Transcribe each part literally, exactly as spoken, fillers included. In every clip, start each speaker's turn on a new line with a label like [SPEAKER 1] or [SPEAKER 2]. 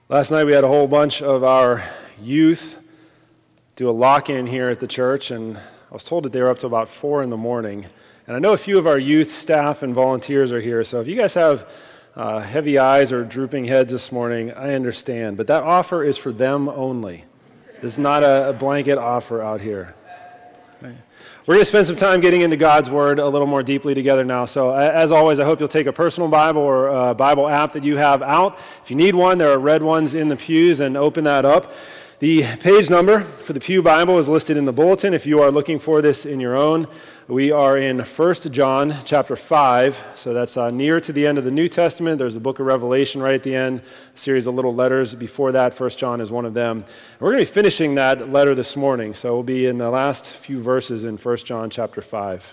[SPEAKER 1] Last night we had a whole bunch of our youth do a lock-in here at the church, and I was told that they were up to about four in the morning. And I know a few of our youth staff and volunteers are here, so if you guys have uh, heavy eyes or drooping heads this morning, I understand. But that offer is for them only. It's not a, a blanket offer out here. Okay. We're going to spend some time getting into God's Word a little more deeply together now. So as always, I hope you'll take a personal Bible or a Bible app that you have out. If you need one, there are red ones in the pews, and open that up. The page number for the Pew Bible is listed in the bulletin if you are looking for this in your own. We are in First John chapter five, so that's uh, near to the end of the New Testament. There's a book of Revelation right at the end, a series of little letters before that. First John is one of them. And we're going to be finishing that letter this morning, so we'll be in the last few verses in First John chapter five.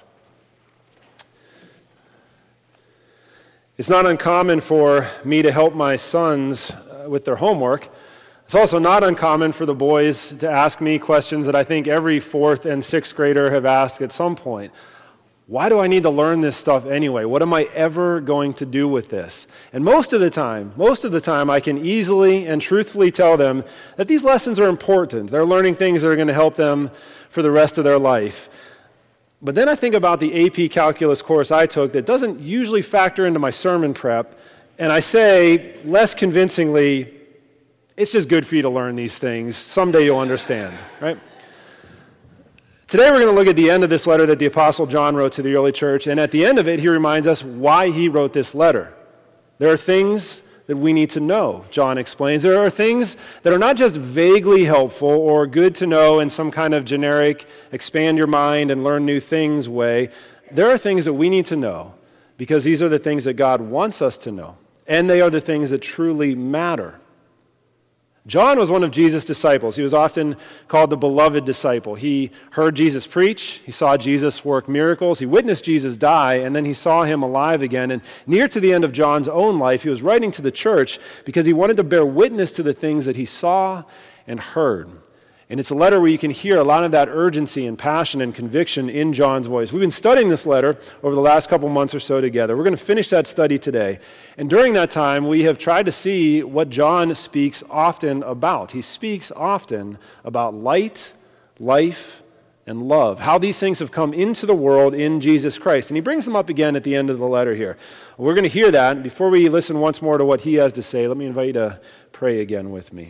[SPEAKER 1] It's not uncommon for me to help my sons uh, with their homework. It's also not uncommon for the boys to ask me questions that I think every fourth and sixth grader have asked at some point. Why do I need to learn this stuff anyway? What am I ever going to do with this? And most of the time, most of the time, I can easily and truthfully tell them that these lessons are important. They're learning things that are going to help them for the rest of their life. But then I think about the A P Calculus course I took that doesn't usually factor into my sermon prep, and I say, less convincingly, it's just good for you to learn these things. Someday you'll understand, right? Today we're going to look at the end of this letter that the Apostle John wrote to the early church, and at the end of it, he reminds us why he wrote this letter. There are things that we need to know, John explains. There are things that are not just vaguely helpful or good to know in some kind of generic expand your mind and learn new things way. There are things that we need to know because these are the things that God wants us to know, and they are the things that truly matter. John was one of Jesus' disciples. He was often called the beloved disciple. He heard Jesus preach, he saw Jesus work miracles, he witnessed Jesus die, and then he saw him alive again. And near to the end of John's own life, he was writing to the church because he wanted to bear witness to the things that he saw and heard. And it's a letter where you can hear a lot of that urgency and passion and conviction in John's voice. We've been studying this letter over the last couple months or so together. We're going to finish that study today. And during that time, we have tried to see what John speaks often about. He speaks often about light, life, and love, how these things have come into the world in Jesus Christ. And he brings them up again at the end of the letter here. We're going to hear that. Before we listen once more to what he has to say, let me invite you to pray again with me.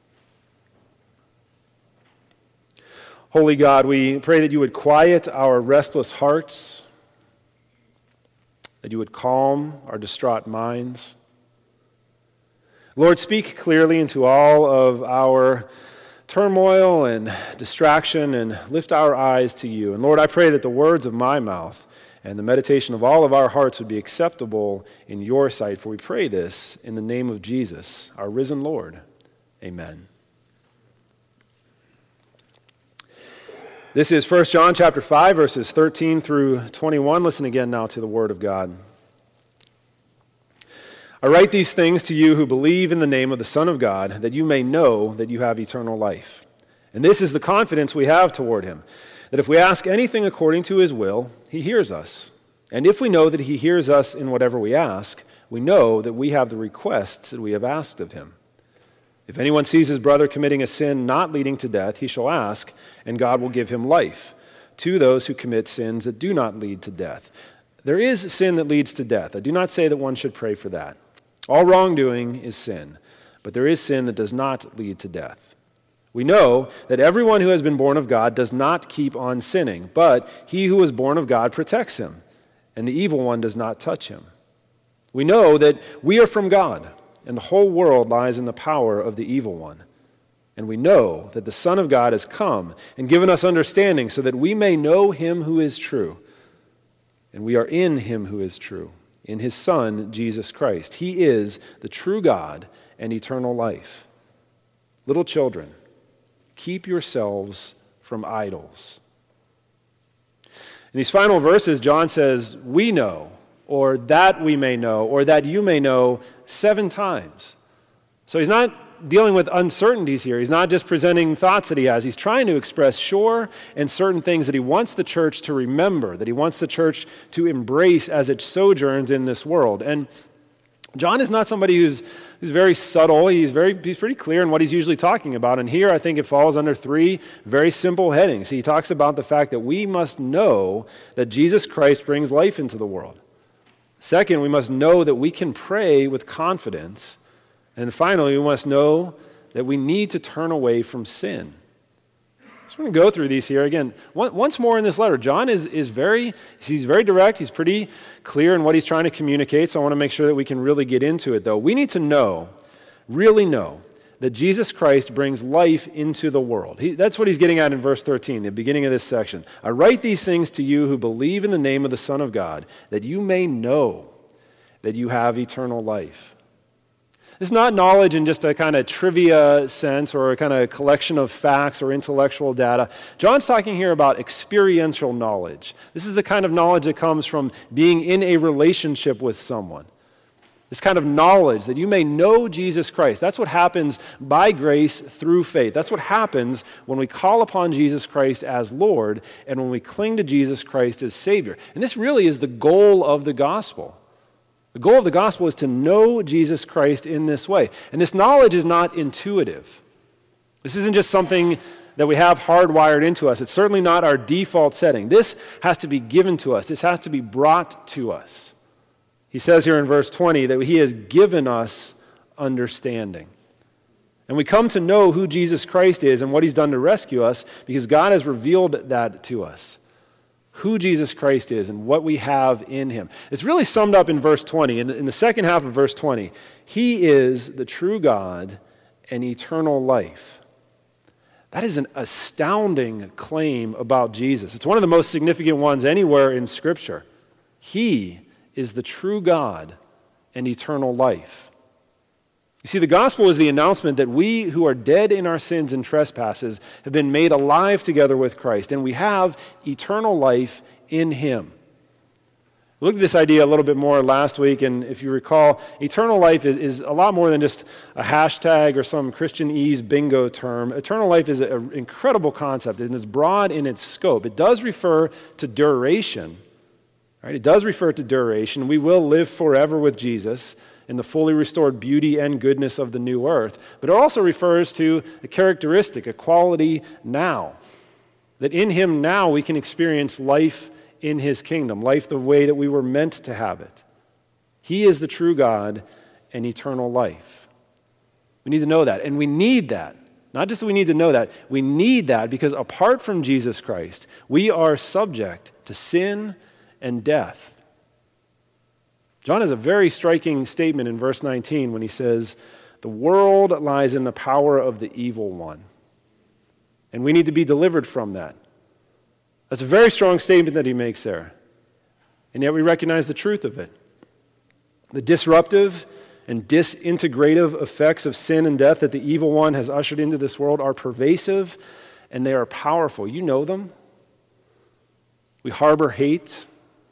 [SPEAKER 1] Holy God, we pray that you would quiet our restless hearts, that you would calm our distraught minds. Lord, speak clearly into all of our turmoil and distraction and lift our eyes to you. And Lord, I pray that the words of my mouth and the meditation of all of our hearts would be acceptable in your sight, for we pray this in the name of Jesus, our risen Lord. Amen. This is First John chapter five, verses thirteen through twenty-one. Listen again now to the word of God. I write these things to you who believe in the name of the Son of God, that you may know that you have eternal life. And this is the confidence we have toward him, that if we ask anything according to his will, he hears us. And if we know that he hears us in whatever we ask, we know that we have the requests that we have asked of him. If anyone sees his brother committing a sin not leading to death, he shall ask, and God will give him life to those who commit sins that do not lead to death. There is sin that leads to death. I do not say that one should pray for that. All wrongdoing is sin, but there is sin that does not lead to death. We know that everyone who has been born of God does not keep on sinning, but he who is born of God protects him, and the evil one does not touch him. We know that we are from God, and the whole world lies in the power of the evil one. And we know that the Son of God has come and given us understanding so that we may know him who is true. And we are in him who is true, in his Son, Jesus Christ. He is the true God and eternal life. Little children, keep yourselves from idols. In these final verses, John says, we know, or that we may know, or that you may know, seven times. So he's not dealing with uncertainties here. He's not just presenting thoughts that he has. He's trying to express sure and certain things that he wants the church to remember, that he wants the church to embrace as it sojourns in this world. And John is not somebody who's, who's very subtle. He's very he's pretty clear in what he's usually talking about. And here I think it falls under three very simple headings. He talks about the fact that we must know that Jesus Christ brings life into the world. Second, we must know that we can pray with confidence. And finally, we must know that we need to turn away from sin. So we're going to go through these here. Again, once more in this letter, John is, is very, he's very direct. He's pretty clear in what he's trying to communicate, so I want to make sure that we can really get into it, though. We need to know, really know, that Jesus Christ brings life into the world. He, that's what he's getting at in verse thirteen, the beginning of this section. I write these things to you who believe in the name of the Son of God, that you may know that you have eternal life. It's not knowledge in just a kind of trivia sense or a kind of collection of facts or intellectual data. John's talking here about experiential knowledge. This is the kind of knowledge that comes from being in a relationship with someone. This kind of knowledge that you may know Jesus Christ. That's what happens by grace through faith. That's what happens when we call upon Jesus Christ as Lord and when we cling to Jesus Christ as Savior. And this really is the goal of the gospel. The goal of the gospel is to know Jesus Christ in this way. And this knowledge is not intuitive. This isn't just something that we have hardwired into us. It's certainly not our default setting. This has to be given to us. This has to be brought to us. He says here in verse twenty that he has given us understanding. And we come to know who Jesus Christ is and what he's done to rescue us because God has revealed that to us. Who Jesus Christ is and what we have in him. It's really summed up in verse twenty. In the, in the second half of verse twenty, he is the true God and eternal life. That is an astounding claim about Jesus. It's one of the most significant ones anywhere in Scripture. He is the true God and eternal life. You see, the gospel is the announcement that we who are dead in our sins and trespasses have been made alive together with Christ, and we have eternal life in him. We looked at this idea a little bit more last week, and if you recall, eternal life is, is a lot more than just a hashtag or some Christianese bingo term. Eternal life is an incredible concept, and it's broad in its scope. It does refer to duration. Right? It does refer to duration. We will live forever with Jesus in the fully restored beauty and goodness of the new earth. But it also refers to a characteristic, a quality now. That in him now we can experience life in his kingdom, life the way that we were meant to have it. He is the true God and eternal life. We need to know that, and we need that. Not just that we need to know that, we need that because apart from Jesus Christ, we are subject to sin and death. John has a very striking statement in verse nineteen when he says, the world lies in the power of the evil one. And we need to be delivered from that. That's a very strong statement that he makes there. And yet we recognize the truth of it. The disruptive and disintegrative effects of sin and death that the evil one has ushered into this world are pervasive and they are powerful. You know them. We harbor hate.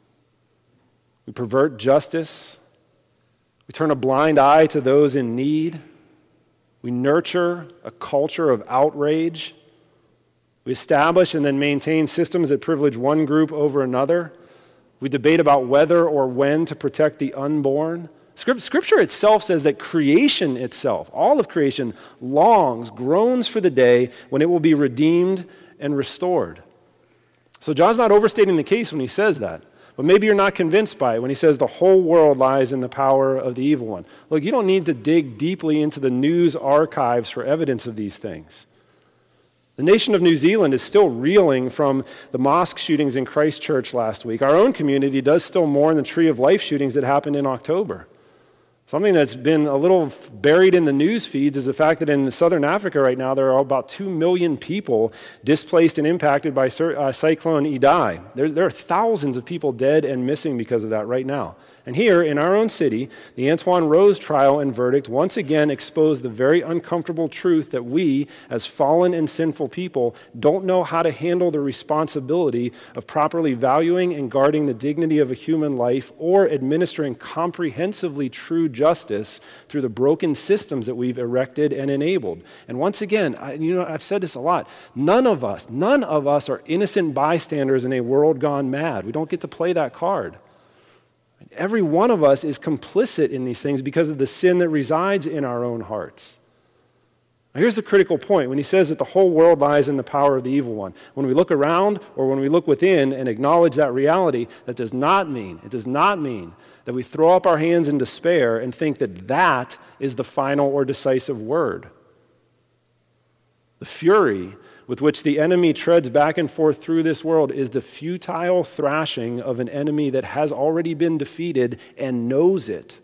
[SPEAKER 1] We pervert justice. We turn a blind eye to those in need. We nurture a culture of outrage. We establish and then maintain systems that privilege one group over another. We debate about whether or when to protect the unborn. Scripture itself says that creation itself, all of creation, longs, groans for the day when it will be redeemed and restored. So John's not overstating the case when he says that. But maybe you're not convinced by it when he says the whole world lies in the power of the evil one. Look, you don't need to dig deeply into the news archives for evidence of these things. The nation of New Zealand is still reeling from the mosque shootings in Christchurch last week. Our own community does still mourn the Tree of Life shootings that happened in October. Something that's been a little buried in the news feeds is the fact that in southern Africa right now, there are about two million people displaced and impacted by uh, Cyclone Idai. There, there are thousands of people dead and missing because of that right now. And here in our own city, the Antoine Rose trial and verdict once again exposed the very uncomfortable truth that we, as fallen and sinful people, don't know how to handle the responsibility of properly valuing and guarding the dignity of a human life or administering comprehensively true justice through the broken systems that we've erected and enabled. And once again, I, you know, I've said this a lot, none of us, none of us are innocent bystanders in a world gone mad. We don't get to play that card. Every one of us is complicit in these things because of the sin that resides in our own hearts. Now, here's the critical point. When he says that the whole world lies in the power of the evil one, when we look around or when we look within and acknowledge that reality, that does not mean, it does not mean that we throw up our hands in despair and think that that is the final or decisive word. The fury with which the enemy treads back and forth through this world is the futile thrashing of an enemy that has already been defeated and knows it.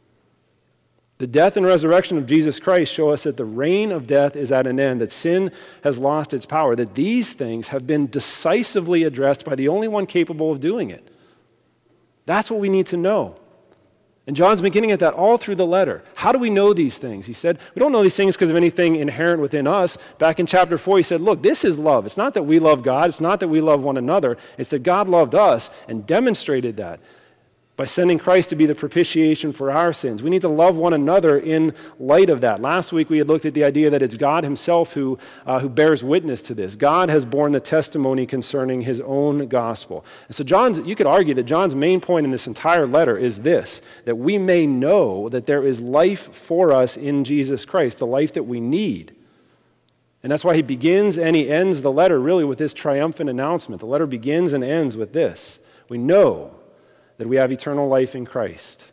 [SPEAKER 1] The death and resurrection of Jesus Christ show us that the reign of death is at an end, that sin has lost its power, that these things have been decisively addressed by the only one capable of doing it. That's what we need to know. And John's been getting at that all through the letter. How do we know these things? He said, we don't know these things because of anything inherent within us. Back in chapter four, he said, look, this is love. It's not that we love God. It's not that we love one another. It's that God loved us and demonstrated that by sending Christ to be the propitiation for our sins. We need to love one another in light of that. Last week we had looked at the idea that it's God himself who, uh, who bears witness to this. God has borne the testimony concerning his own gospel. And so John's, you could argue that John's main point in this entire letter is this, that we may know that there is life for us in Jesus Christ, the life that we need. And that's why he begins and he ends the letter really with this triumphant announcement. The letter begins and ends with this. We know that we have eternal life in Christ.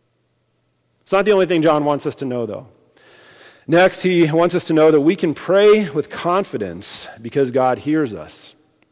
[SPEAKER 1] It's not the only thing John wants us to know, though. Next, he wants us to know that we can pray with confidence because God hears us.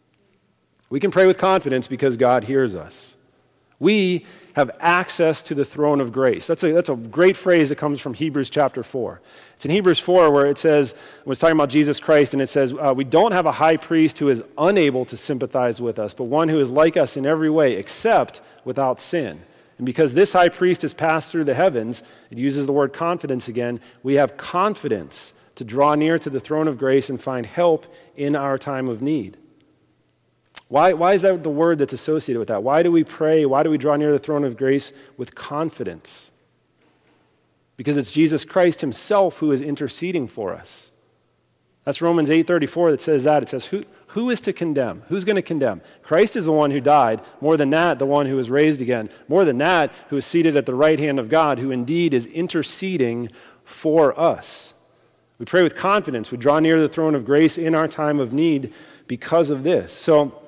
[SPEAKER 1] We can pray with confidence because God hears us. We have access to the throne of grace. That's a, that's a great phrase that comes from Hebrews chapter four. It's in Hebrews four where it says, it was talking about Jesus Christ, and it says, uh, we don't have a high priest who is unable to sympathize with us, but one who is like us in every way, except without sin. And because this high priest has passed through the heavens, it uses the word confidence again, we have confidence to draw near to the throne of grace and find help in our time of need. Why, why is that the word that's associated with that? Why do we pray? Why do we draw near the throne of grace with confidence? Because it's Jesus Christ himself who is interceding for us. That's Romans eight thirty-four that says that. It says, who, who is to condemn? Who's going to condemn? Christ is the one who died. More than that, the one who was raised again. More than that, who is seated at the right hand of God, who indeed is interceding for us. We pray with confidence. We draw near the throne of grace in our time of need because of this. So,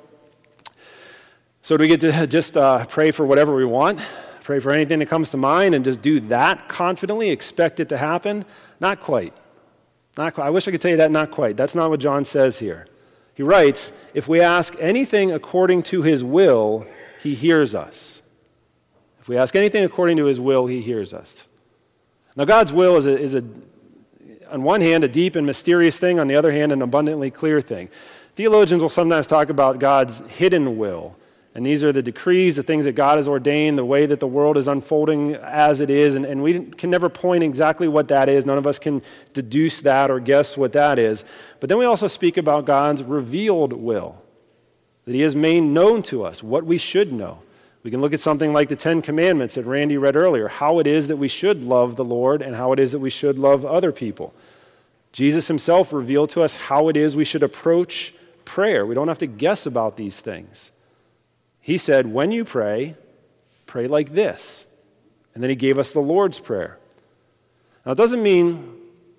[SPEAKER 1] So do we get to just uh, pray for whatever we want, pray for anything that comes to mind, and just do that confidently, expect it to happen? Not quite. Not quite. I wish I could tell you that, not quite. That's not what John says here. He writes, if we ask anything according to his will, he hears us. If we ask anything according to his will, he hears us. Now God's will is, a, is a, on one hand, a deep and mysterious thing, on the other hand, an abundantly clear thing. Theologians will sometimes talk about God's hidden will. And these are the decrees, the things that God has ordained, the way that the world is unfolding as it is. And, and we can never point exactly what that is. None of us can deduce that or guess what that is. But then we also speak about God's revealed will, that he has made known to us what we should know. We can look at something like the Ten Commandments that Randy read earlier, how it is that we should love the Lord and how it is that we should love other people. Jesus himself revealed to us how it is we should approach prayer. We don't have to guess about these things. He said, when you pray, pray like this. And then he gave us the Lord's Prayer. Now, it doesn't mean,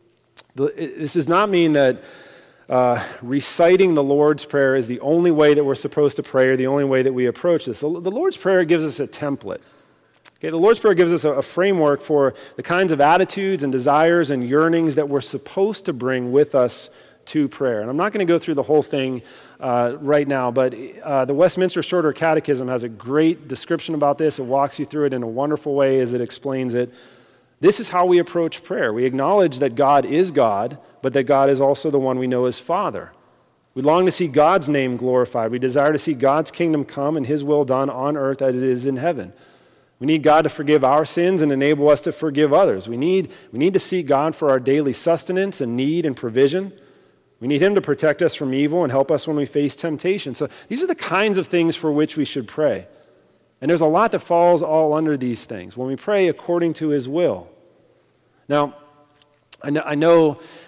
[SPEAKER 1] this does not mean that uh, reciting the Lord's Prayer is the only way that we're supposed to pray or the only way that we approach this. The Lord's Prayer gives us a template. Okay, the Lord's Prayer gives us a, a framework for the kinds of attitudes and desires and yearnings that we're supposed to bring with us to prayer. And I'm not going to go through the whole thing uh, right now, but uh, the Westminster Shorter Catechism has a great description about this. It walks you through it in a wonderful way as it explains it. This is how we approach prayer. We acknowledge that God is God, but that God is also the one we know as Father. We long to see God's name glorified. We desire to see God's kingdom come and his will done on earth as it is in heaven. We need God to forgive our sins and enable us to forgive others. We need, we need to seek God for our daily sustenance and need and provision. We need him to protect us from evil and help us when we face temptation. So these are the kinds of things for which we should pray. And there's a lot that falls all under these things when we pray according to his will. Now, I know, I know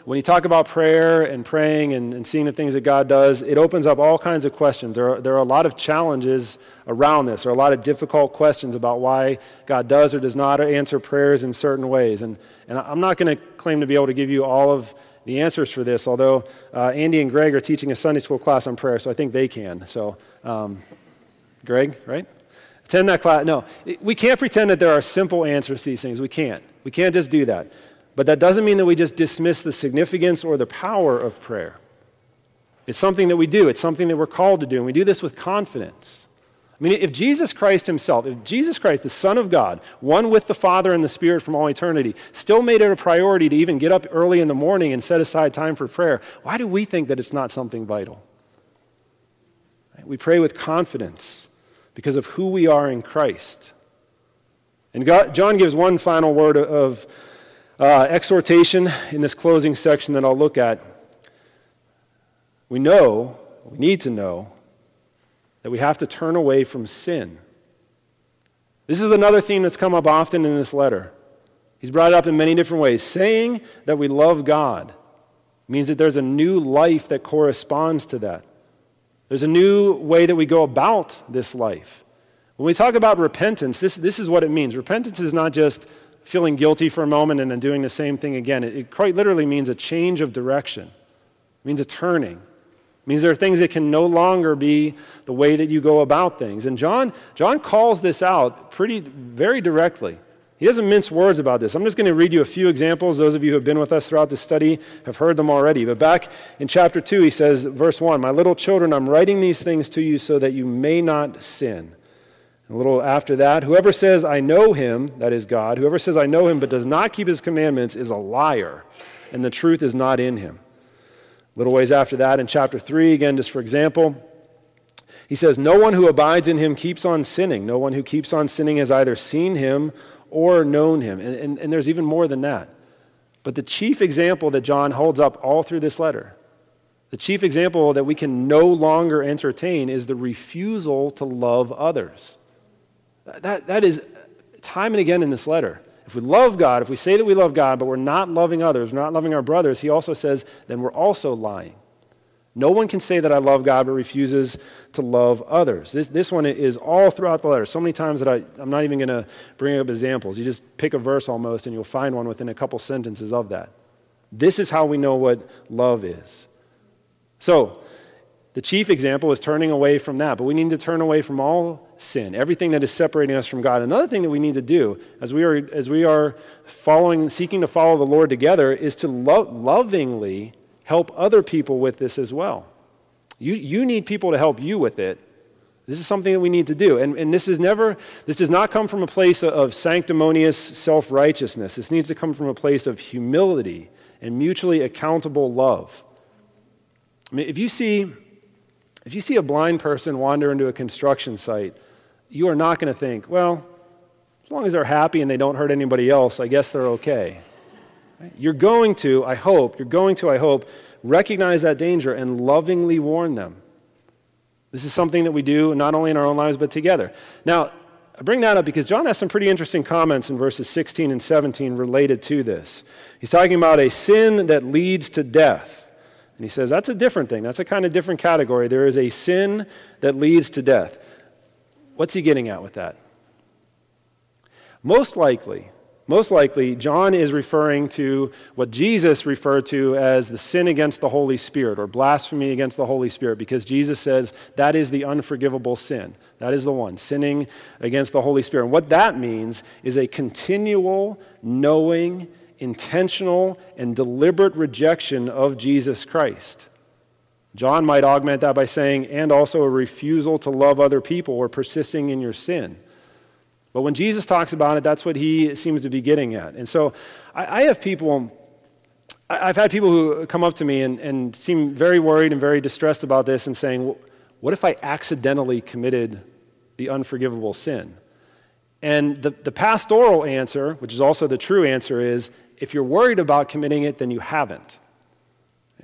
[SPEAKER 1] when you talk about prayer and praying and, and seeing the things that God does, it opens up all kinds of questions. There are, there are a lot of challenges around this. There are a lot of difficult questions about why God does or does not answer prayers in certain ways. And, and I'm not going to claim to be able to give you all of the answers for this, although uh, Andy and Greg are teaching a Sunday school class on prayer, so I think they can. So, um, Greg, right? Attend that class. No, we can't pretend that there are simple answers to these things. We can't. We can't just do that. But that doesn't mean that we just dismiss the significance or the power of prayer. It's something that we do. It's something that we're called to do, and we do this with confidence. I mean, if Jesus Christ himself, if Jesus Christ, the Son of God, one with the Father and the Spirit from all eternity, still made it a priority to even get up early in the morning and set aside time for prayer, why do we think that it's not something vital? We pray with confidence because of who we are in Christ. And God, John gives one final word of uh, exhortation in this closing section that I'll look at. We know, we need to know, that we have to turn away from sin. This is another theme that's come up often in this letter. He's brought it up in many different ways. Saying that we love God means that there's a new life that corresponds to that. There's a new way that we go about this life. When we talk about repentance, this, this is what it means. Repentance is not just feeling guilty for a moment and then doing the same thing again. It, it quite literally means a change of direction. It means a turning. It means there are things that can no longer be the way that you go about things. And John, John calls this out pretty, very directly. He doesn't mince words about this. I'm just going to read you a few examples. Those of you who have been with us throughout the study have heard them already. But back in chapter two, he says, verse one, "My little children, I'm writing these things to you so that you may not sin." And a little after that, "Whoever says, I know him," that is God, "whoever says, I know him, but does not keep his commandments is a liar, and the truth is not in him." A little ways after that, in chapter three, again, just for example, he says, "No one who abides in him keeps on sinning. No one who keeps on sinning has either seen him or known him." And, and, and there's even more than that. But the chief example that John holds up all through this letter, the chief example that we can no longer entertain, is the refusal to love others. That, that is time and again in this letter. If we love God, if we say that we love God, but we're not loving others, we're not loving our brothers, he also says, then we're also lying. No one can say that I love God but refuses to love others. This, this one is all throughout the letter. So many times that I, I'm not even going to bring up examples. You just pick a verse almost and you'll find one within a couple sentences of that. This is how we know what love is. So, the chief example is turning away from that, but we need to turn away from all sin, everything that is separating us from God. Another thing that we need to do as we are as we are following, seeking to follow the Lord together, is to lo- lovingly help other people with this as well. You you need people to help you with it. This is something that we need to do, and and this is never this does not come from a place of sanctimonious self-righteousness. This needs to come from a place of humility and mutually accountable love. I mean, if you see. If you see a blind person wander into a construction site, you are not going to think, well, as long as they're happy and they don't hurt anybody else, I guess they're okay. Right? You're going to, I hope, you're going to, I hope, recognize that danger and lovingly warn them. This is something that we do not only in our own lives, but together. Now, I bring that up because John has some pretty interesting comments in verses sixteen and seventeen related to this. He's talking about a sin that leads to death. And he says that's a different thing. That's a kind of different category. There is a sin that leads to death. What's he getting at with that? Most likely, most likely, John is referring to what Jesus referred to as the sin against the Holy Spirit, or blasphemy against the Holy Spirit, because Jesus says that is the unforgivable sin. That is the one, sinning against the Holy Spirit. And what that means is a continual, knowing, intentional and deliberate rejection of Jesus Christ. John might augment that by saying, and also a refusal to love other people or persisting in your sin. But when Jesus talks about it, that's what he seems to be getting at. And so I, I have people, I've had people who come up to me and, and seem very worried and very distressed about this and saying, well, what if I accidentally committed the unforgivable sin? And the, the pastoral answer, which is also the true answer, is if you're worried about committing it, then you haven't. Okay?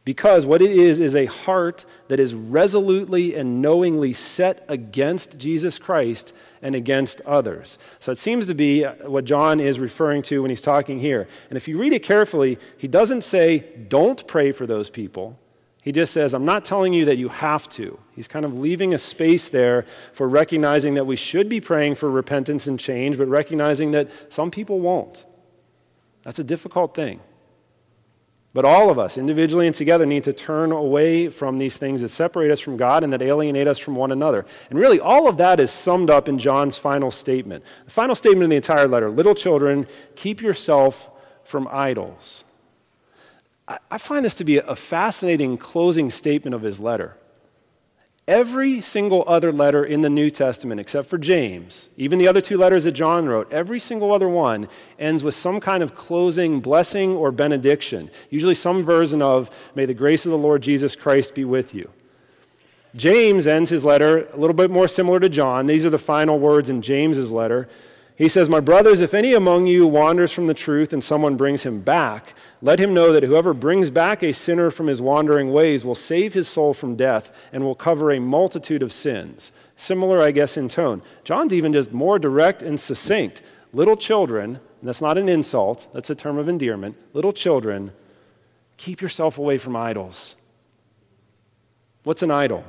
[SPEAKER 1] Because what it is is a heart that is resolutely and knowingly set against Jesus Christ and against others. So it seems to be what John is referring to when he's talking here. And if you read it carefully, he doesn't say, don't pray for those people. He just says, I'm not telling you that you have to. He's kind of leaving a space there for recognizing that we should be praying for repentance and change, but recognizing that some people won't. That's a difficult thing. But all of us, individually and together, need to turn away from these things that separate us from God and that alienate us from one another. And really, all of that is summed up in John's final statement. The final statement in the entire letter, little children, keep yourself from idols. I, I find this to be a fascinating closing statement of his letter. Every single other letter in the New Testament, except for James, even the other two letters that John wrote, every single other one ends with some kind of closing blessing or benediction, usually some version of, may the grace of the Lord Jesus Christ be with you. James ends his letter a little bit more similar to John. These are the final words in James's letter. He says, my brothers, if any among you wanders from the truth and someone brings him back, let him know that whoever brings back a sinner from his wandering ways will save his soul from death and will cover a multitude of sins. Similar, I guess, in tone. John's even just more direct and succinct. Little children, and that's not an insult, that's a term of endearment. Little children, keep yourself away from idols. What's an idol?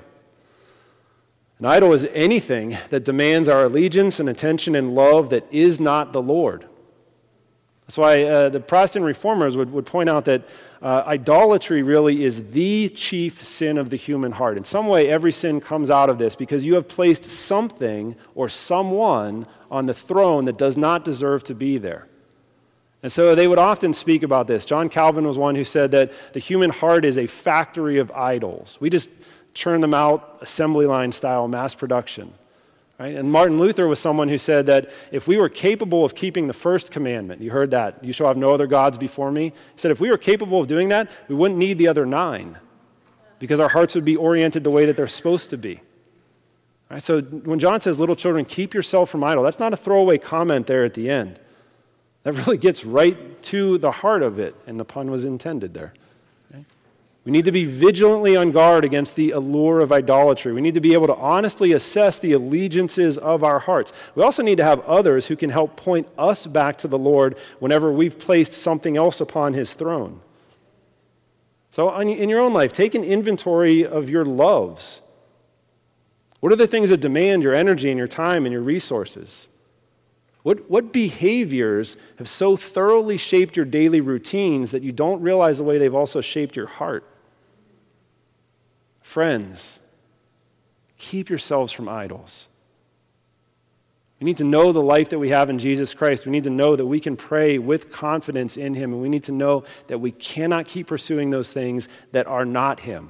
[SPEAKER 1] An idol is anything that demands our allegiance and attention and love that is not the Lord. That's why uh, the Protestant reformers would, would point out that uh, idolatry really is the chief sin of the human heart. In some way, every sin comes out of this because you have placed something or someone on the throne that does not deserve to be there. And so they would often speak about this. John Calvin was one who said that the human heart is a factory of idols. We just churn them out assembly line style, mass production. Right? And Martin Luther was someone who said that if we were capable of keeping the first commandment, you heard that, you shall have no other gods before me. He said if we were capable of doing that, we wouldn't need the other nine because our hearts would be oriented the way that they're supposed to be. Right? So when John says, little children, keep yourself from idol, that's not a throwaway comment there at the end. That really gets right to the heart of it, and the pun was intended there. We need to be vigilantly on guard against the allure of idolatry. We need to be able to honestly assess the allegiances of our hearts. We also need to have others who can help point us back to the Lord whenever we've placed something else upon his throne. So in your own life, take an inventory of your loves. What are the things that demand your energy and your time and your resources? What, what behaviors have so thoroughly shaped your daily routines that you don't realize the way they've also shaped your heart? Friends, keep yourselves from idols. We need to know the life that we have in Jesus Christ. We need to know that we can pray with confidence in him, and we need to know that we cannot keep pursuing those things that are not him.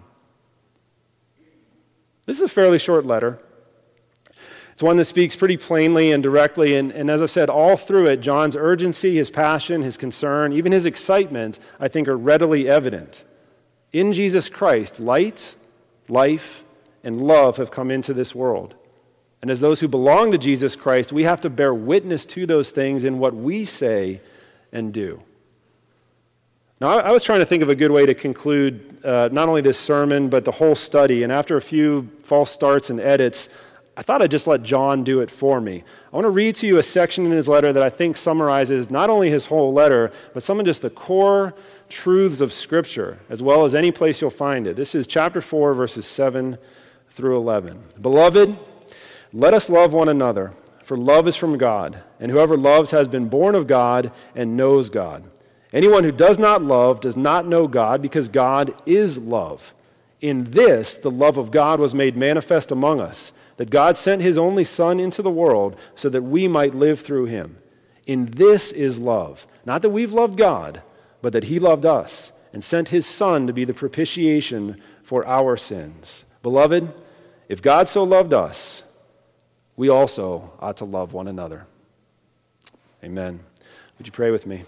[SPEAKER 1] This is a fairly short letter. It's one that speaks pretty plainly and directly, and, and as I've said, all through it, John's urgency, his passion, his concern, even his excitement, I think are readily evident. In Jesus Christ, light, life, and love have come into this world. And as those who belong to Jesus Christ, we have to bear witness to those things in what we say and do. Now, I was trying to think of a good way to conclude uh, not only this sermon, but the whole study, and after a few false starts and edits, I thought I'd just let John do it for me. I want to read to you a section in his letter that I think summarizes not only his whole letter, but some of just the core truths of Scripture, as well as any place you'll find it. This is chapter four, verses seven through eleven. Beloved, let us love one another, for love is from God, and whoever loves has been born of God and knows God. Anyone who does not love does not know God, because God is love. In this, the love of God was made manifest among us, that God sent his only Son into the world so that we might live through him. In this is love, not that we've loved God, but that he loved us and sent his Son to be the propitiation for our sins. Beloved, if God so loved us, we also ought to love one another. Amen. Would you pray with me?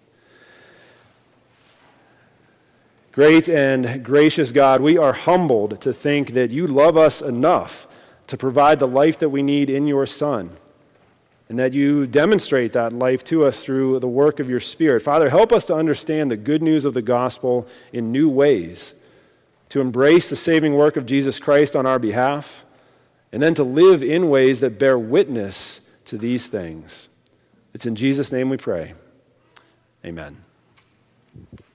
[SPEAKER 1] Great and gracious God, we are humbled to think that you love us enough to provide the life that we need in your Son, and that you demonstrate that life to us through the work of your Spirit. Father, help us to understand the good news of the gospel in new ways. to embrace the saving work of Jesus Christ on our behalf, and then to live in ways that bear witness to these things. It's in Jesus' name we pray. Amen.